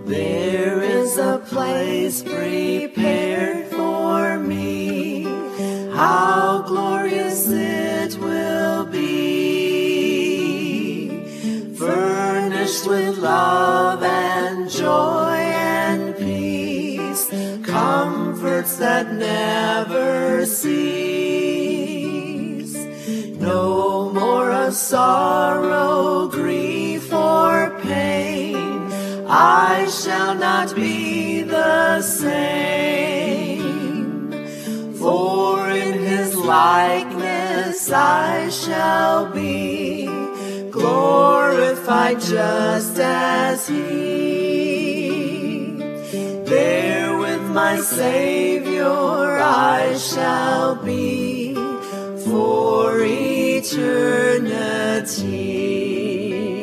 There is a place prepared for me. How glorious it will be, furnished with love and joy and peace, comforts that never cease. No more of sorrow, grief, or pain. I shall not be the same, for in His likeness I shall be, glorified just as He. There with my Savior I shall be for eternity.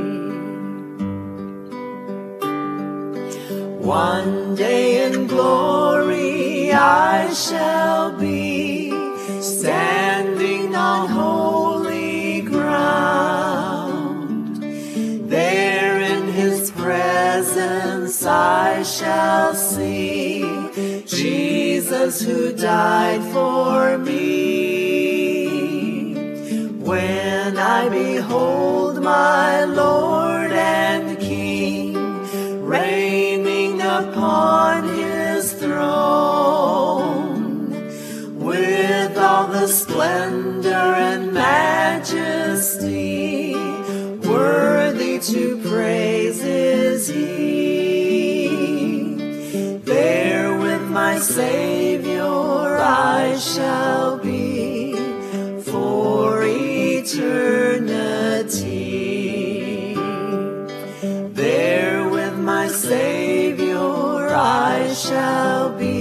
One day in glory I shall be, standing on holy ground. There in His presence I shall see Jesus who died for me. When I behold my Lord and King, reigning upon His throne, with all the splendor and majesty, worthy to praise is He. There with my Savior I shall be for eternity. There with my Savior I shall be